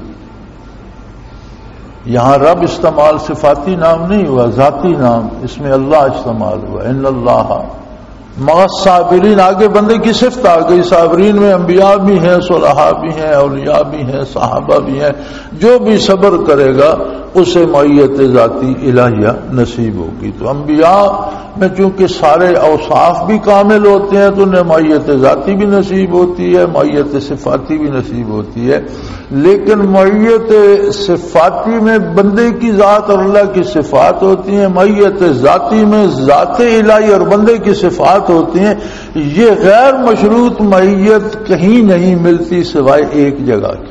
یہاں رب استعمال صفاتی نام نہیں ہوا، ذاتی نام، اس میں اللہ استعمال ہوا. ان اللہ مع الصابرین، آگے بندے کی صفت آ گئی. صابرین میں انبیاء بھی ہیں، صلحاء بھی ہیں، اولیاء بھی ہیں، صحابہ بھی ہیں. جو بھی صبر کرے گا اسے معیت ذاتی الہیہ نصیب ہوگی. تو انبیاء میں چونکہ سارے اوصاف بھی کامل ہوتے ہیں تو انہیں معیت ذاتی بھی نصیب ہوتی ہے، معیت صفاتی بھی نصیب ہوتی ہے. لیکن معیت صفاتی میں بندے کی ذات اور اللہ کی صفات ہوتی ہیں، معیت ذاتی میں ذات الہی اور بندے کی صفات ہوتی ہیں. یہ غیر مشروط معیت کہیں نہیں ملتی سوائے ایک جگہ کی.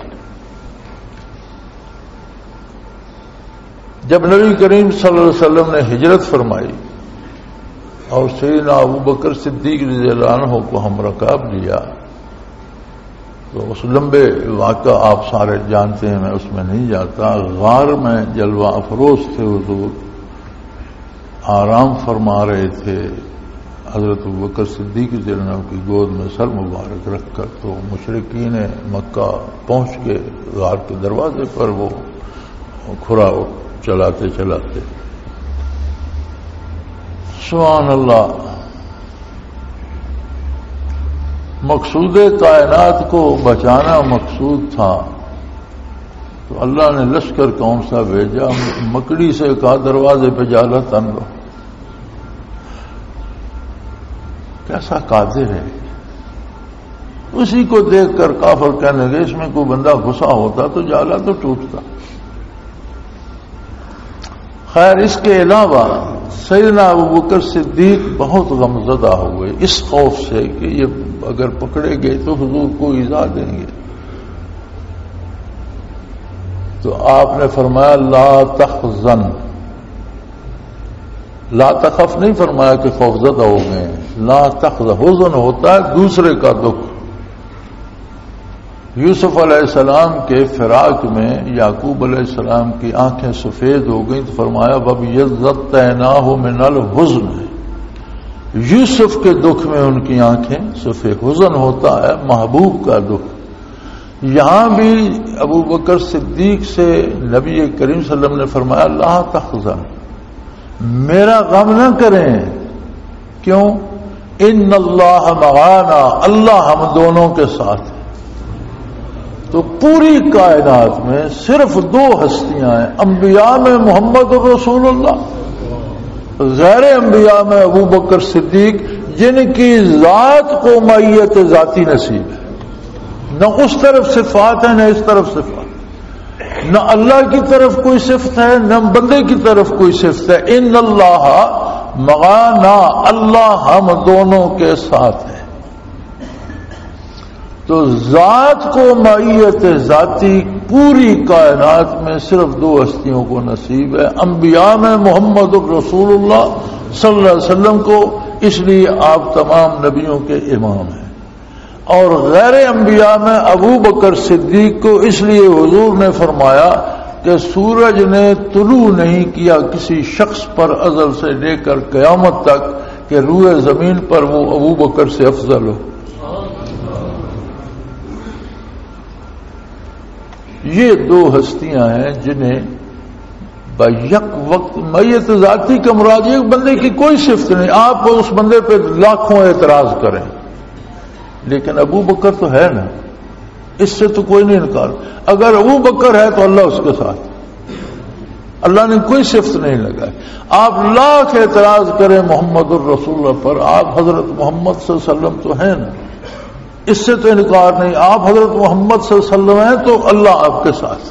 جب نبی کریم صلی اللہ علیہ وسلم نے ہجرت فرمائی اور سیدنا ابو بکر صدیق رضی اللہ عنہ کو ہم رکاب لیا، تو اس لمبے واقعہ آپ سارے جانتے ہیں، میں اس میں نہیں جاتا. غار میں جلوہ افروز تھے حضور، آرام فرما رہے تھے، حضرت ابوبکر صدیق رضی اللہ عنہ کی گود میں سر مبارک رکھ کر تو مشرکین مکہ پہنچ کے غار کے دروازے پر وہ کھرا چلاتے چلاتے سبحان اللہ. مقصود کائنات کو بچانا مقصود تھا تو اللہ نے لشکر کون سا بھیجا؟ مکڑی سے کہا دروازے پہ جالا تن لو. کیسا قادر ہے. اسی کو دیکھ کر کافر کہنے لگے اس میں کوئی بندہ گھسا ہوتا تو جالا تو ٹوٹتا. خیر اس کے علاوہ سیدنا ابوبکر صدیق بہت غمزدہ ہوئے اس خوف سے کہ یہ اگر پکڑے گئے تو حضور کو ایذا دیں گے. تو آپ نے فرمایا لا تحزن، لا تخف نہیں فرمایا کہ خوفزدہ ہو گئے. لا تحزن، حزن ہوتا ہے دوسرے کا دکھ. یوسف علیہ السلام کے فراق میں یعقوب علیہ السلام کی آنکھیں سفید ہو گئیں تو فرمایا وَبِيَضَّتْنَاهُ مِنَ الْحُزْنِ. یوسف کے دکھ میں ان کی آنکھیں سفید. حزن ہوتا ہے محبوب کا دکھ. یہاں بھی ابو بکر صدیق سے نبی کریم صلی اللہ علیہ وسلم نے فرمایا لا تحزن، میرا غم نہ کریں. کیوں؟ ان اللہ معانا، اللہ ہم دونوں کے ساتھ ہے. تو پوری کائنات میں صرف دو ہستیاں ہیں، انبیاء میں محمد رسول اللہ، غیر انبیاء میں ابو بکر صدیق، جن کی ذات کو معیت ذاتی نصیب ہے. نہ اس طرف صفات ہے نہ اس طرف صفات، نہ اللہ کی طرف کوئی صفت ہے نہ بندے کی طرف کوئی صفت ہے. ان اللہ معانا، اللہ ہم دونوں کے ساتھ ہے. تو ذات کو معیت ذاتی پوری کائنات میں صرف دو ہستیوں کو نصیب ہے. انبیاء میں محمد الرسول اللہ صلی اللہ علیہ وسلم کو، اس لیے آپ تمام نبیوں کے امام ہیں. اور غیر انبیاء میں ابو بکر صدیق کو، اس لیے حضور نے فرمایا کہ سورج نے طلوع نہیں کیا کسی شخص پر ازل سے لے کر قیامت تک کہ روئے زمین پر وہ ابو بکر سے افضل ہو. یہ دو ہستیاں ہیں جنہیں بیک وقت میت ذاتی کا مراد ایک بندے کی کوئی صفت نہیں. آپ اس بندے پہ لاکھوں اعتراض کریں لیکن ابو بکر تو ہے نا، اس سے تو کوئی نہیں انکار. اگر ابو بکر ہے تو اللہ اس کے ساتھ، اللہ نے کوئی صفت نہیں لگائی. آپ لاکھ اعتراض کریں محمد الرسول اللہ پر، آپ حضرت محمد صلی اللہ علیہ وسلم تو ہیں نا، اس سے تو انکار نہیں. آپ حضرت محمد صلی اللہ علیہ وسلم ہیں تو اللہ آپ کے ساتھ.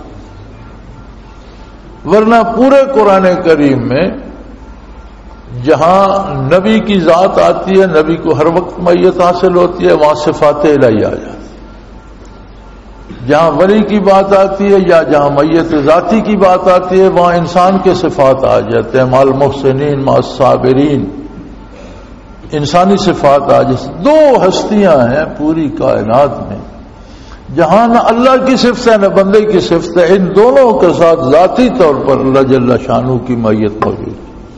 ورنہ پورے قرآن کریم میں جہاں نبی کی ذات آتی ہے، نبی کو ہر وقت معیت حاصل ہوتی ہے، وہاں صفات الہیہ آ جاتی. جہاں ولی کی بات آتی ہے یا جہاں میت ذاتی کی بات آتی ہے، وہاں انسان کے صفات آ جاتے ہیں. مال محسنین مال صابرین، انسانی صفات آ جاتی. دو ہستیاں ہیں پوری کائنات میں جہاں نہ اللہ کی صفت ہے نہ بندے کی صفت ہے. ان دونوں کے ساتھ ذاتی طور پر اللہ جل شانہ کی معیت موجود ہے.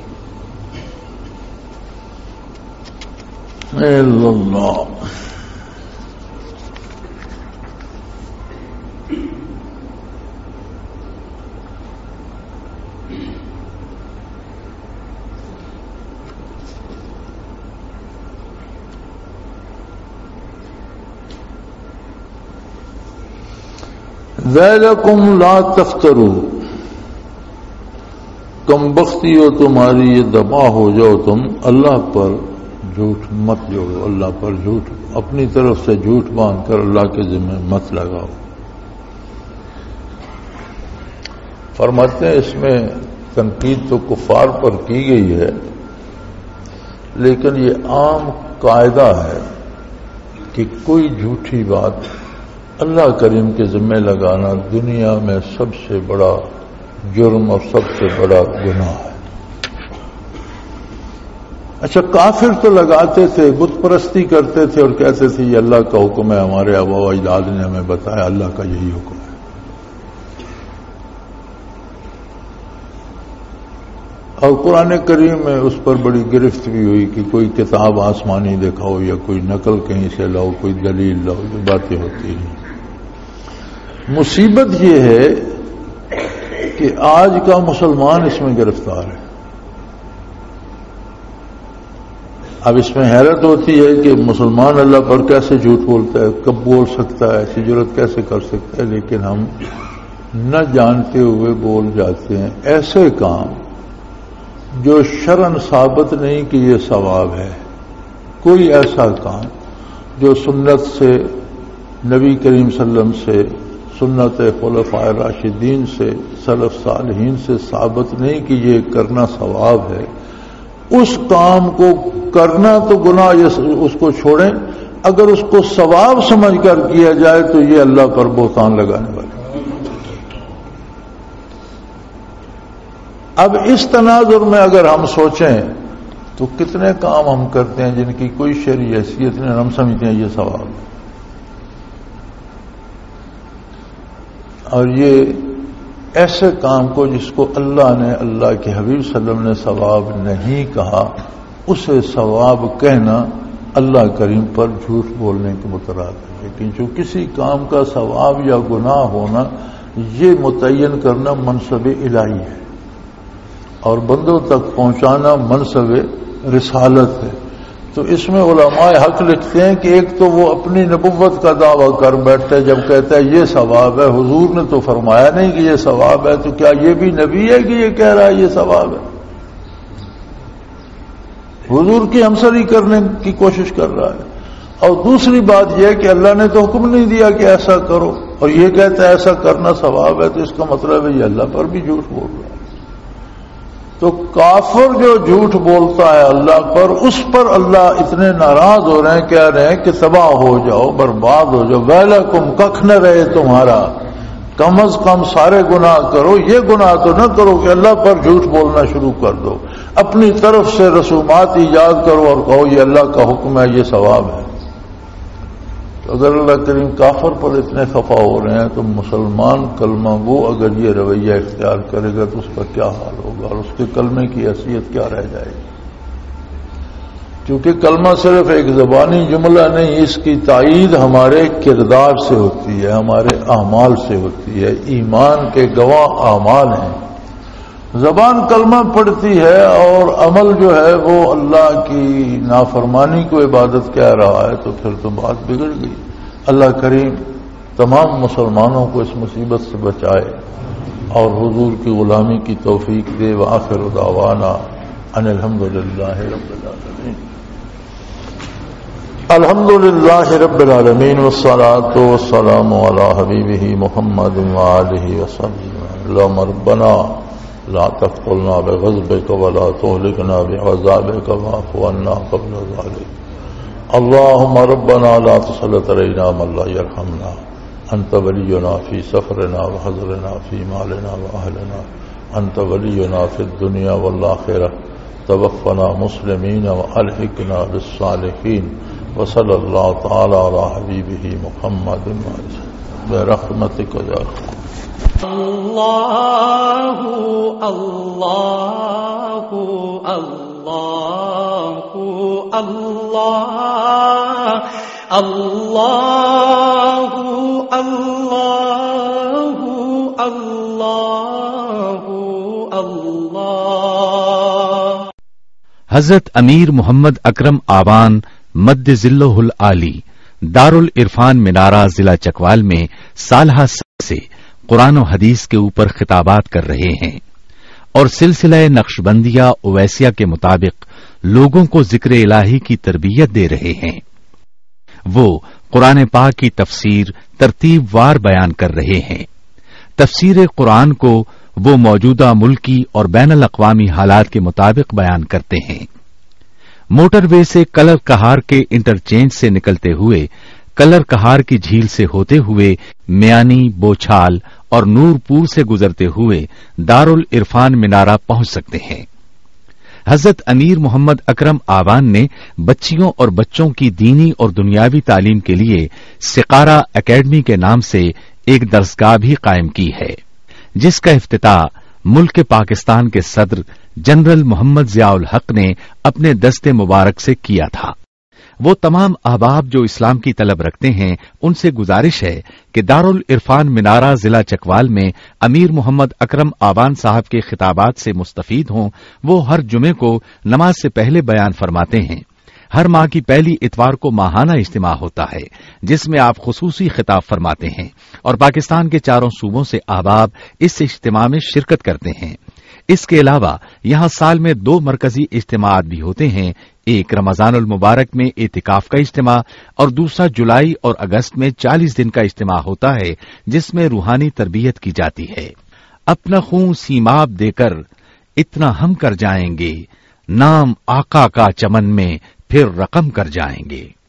اللہ ذَلَكُمْ لَا تَفْتَرُوا، کم بختی ہو تمہاری، یہ دبا ہو جاؤ تم اللہ پر جھوٹ مت جوڑو. اللہ پر جھوٹ اپنی طرف سے جھوٹ باندھ کر اللہ کے ذمہ مت لگاؤ. فرماتے ہیں اس میں تنقید تو کفار پر کی گئی ہے، لیکن یہ عام قاعدہ ہے کہ کوئی جھوٹی بات اللہ کریم کے ذمہ لگانا دنیا میں سب سے بڑا جرم اور سب سے بڑا گناہ ہے. اچھا کافر تو لگاتے تھے، بت پرستی کرتے تھے اور کہتے تھے یہ اللہ کا حکم ہے، ہمارے آبا و اجداد نے ہمیں بتایا اللہ کا یہی حکم ہے. اور قرآن کریم میں اس پر بڑی گرفت بھی ہوئی کہ کوئی کتاب آسمانی دکھاؤ یا کوئی نقل کہیں سے لاؤ، کوئی دلیل لاؤ، یہ باتیں ہوتی ہیں۔ مصیبت یہ ہے کہ آج کا مسلمان اس میں گرفتار ہے۔ اب اس میں حیرت ہوتی ہے کہ مسلمان اللہ پر کیسے جھوٹ بولتا ہے، کب بول سکتا ہے، ایسی جرات کیسے کر سکتا ہے، لیکن ہم نہ جانتے ہوئے بول جاتے ہیں ایسے کام جو شرعاً ثابت نہیں کہ یہ ثواب ہے۔ کوئی ایسا کام جو سنت سے، نبی کریم صلی اللہ علیہ وسلم سے، سنت خلفائے راشدین سے، سلف صالحین سے ثابت نہیں کہ یہ کرنا ثواب ہے، اس کام کو کرنا تو گناہ، اس کو چھوڑیں۔ اگر اس کو ثواب سمجھ کر کیا جائے تو یہ اللہ پر بہتان لگانے والا۔ اب اس تناظر میں اگر ہم سوچیں تو کتنے کام ہم کرتے ہیں جن کی کوئی شرعی حیثیت نہیں، ہم سمجھتے ہیں یہ ثواب ہے، اور یہ ایسے کام کو جس کو اللہ نے، اللہ کے حبیب صلی اللہ علیہ وسلم نے ثواب نہیں کہا، اسے ثواب کہنا اللہ کریم پر جھوٹ بولنے کے مترادف ہے۔ لیکن جو کسی کام کا ثواب یا گناہ ہونا، یہ متعین کرنا منصب الہی ہے اور بندوں تک پہنچانا منصب رسالت ہے۔ تو اس میں علماء حق لکھتے ہیں کہ ایک تو وہ اپنی نبوت کا دعویٰ کر بیٹھتا ہے جب کہتا ہے یہ ثواب ہے، حضور نے تو فرمایا نہیں کہ یہ ثواب ہے، تو کیا یہ بھی نبی ہے کہ یہ کہہ رہا ہے یہ ثواب ہے؟ حضور کی ہمسری کرنے کی کوشش کر رہا ہے۔ اور دوسری بات یہ کہ اللہ نے تو حکم نہیں دیا کہ ایسا کرو، اور یہ کہتا ہے ایسا کرنا ثواب ہے، تو اس کا مطلب ہے یہ اللہ پر بھی جھوٹ بول رہا ہے۔ تو کافر جو جھوٹ بولتا ہے اللہ پر، اس پر اللہ اتنے ناراض ہو رہے ہیں، کہہ رہے ہیں کہ تباہ ہو جاؤ، برباد ہو جاؤ، ویلکم، ککھ نہ رہے تمہارا، کم از کم سارے گناہ کرو، یہ گناہ تو نہ کرو کہ اللہ پر جھوٹ بولنا شروع کر دو، اپنی طرف سے رسومات ایجاد کرو اور کہو یہ اللہ کا حکم ہے، یہ ثواب ہے۔ تو اگر اللہ کریم کافر پر اتنے خفا ہو رہے ہیں تو مسلمان کلمہ گو اگر یہ رویہ اختیار کرے گا تو اس کا کیا حال ہوگا، اور اس کے کلمے کی حیثیت کیا رہ جائے گی؟ کیونکہ کلمہ صرف ایک زبانی جملہ نہیں، اس کی تائید ہمارے کردار سے ہوتی ہے، ہمارے اعمال سے ہوتی ہے۔ ایمان کے گواہ اعمال ہیں۔ زبان کلمہ پڑھتی ہے اور عمل جو ہے وہ اللہ کی نافرمانی کو عبادت کہہ رہا ہے، تو پھر تو بات بگڑ گئی۔ اللہ کریم تمام مسلمانوں کو اس مصیبت سے بچائے اور حضور کی غلامی کی توفیق دے۔ وآخر دعوانا ان الحمد للہ رب العالمین۔ الحمد للہ رب العالمین والصلاة والسلام علی حبیبہ محمد وآلہ وصحبہ۔ اللہم ربنا لا تقتلنا بغضبك ولا تهلكنا بعذابك واعف عنا قبل ذلك۔ اللهم ربنا لا تسلط علينا من لا يرحمنا، انت ولينا في سفرنا وحضرنا في مالنا واهلنا، انت ولينا في الدنيا والاخره، توفنا مسلمين والحقنا بالصالحين، وصلى الله تعالى على حبيبه محمد برحمتك يا ارحم۔ اللہ اللہ اللہ اللہ اللہ اللہ اللہ اللہ۔ حضرت امیر محمد اکرم آوان مد ذلہ العالی دارالعرفان منارہ ضلع چکوال میں سالہ سے قرآن و حدیث کے اوپر خطابات کر رہے ہیں اور سلسلہ نقشبندیہ اویسیہ کے مطابق لوگوں کو ذکر الہی کی تربیت دے رہے ہیں۔ وہ قرآن پاک کی تفسیر ترتیب وار بیان کر رہے ہیں۔ تفسیر قرآن کو وہ موجودہ ملکی اور بین الاقوامی حالات کے مطابق بیان کرتے ہیں۔ موٹر وے سے کلر کہار کے انٹرچینج سے نکلتے ہوئے، کلر کہار کی جھیل سے ہوتے ہوئے، میانی، بوچھال اور نور پور سے گزرتے ہوئے دارالعرفان منارہ پہنچ سکتے ہیں۔ حضرت امیر محمد اکرم آوان نے بچیوں اور بچوں کی دینی اور دنیاوی تعلیم کے لیے سقارہ اکیڈمی کے نام سے ایک درسگاہ بھی قائم کی ہے، جس کا افتتاح मुल्क पाकिस्तान के सदर जनरल मोहम्मद जियाउल हक ने अपने दस्ते मुबारक से किया था। वो तमाम अहबाब जो इस्लाम की तलब रखते हैं उनसे गुजारिश है कि दारुल इरफान मिनारा जिला चकवाल में अमीर मोहम्मद अकरम आवान साहब के खिताबात से मुस्तफीद हों। वो हर जुमे को नमाज से पहले बयान फरमाते हैं। हर माह की पहली इतवार को माहाना इज्तिमा होता है जिसमें आप खुसूसी खिताब फरमाते हैं और पाकिस्तान के चारों सूबों से अहबाब इस इज्तिमा में शिरकत करते हैं। इसके अलावा यहां साल में दो मरकजी इज्तिमात भी होते हैं, एक रमजानुल मुबारक में एतिकाफ का इज्तिमा और दूसरा जुलाई और अगस्त में चालीस दिन का इज्तिमा होता है जिसमें रूहानी तरबियत की जाती है। अपना खून सीमाब देकर इतना हम कर जाएंगे, नाम आका का चमन में फिर रकम कर जाएंगे।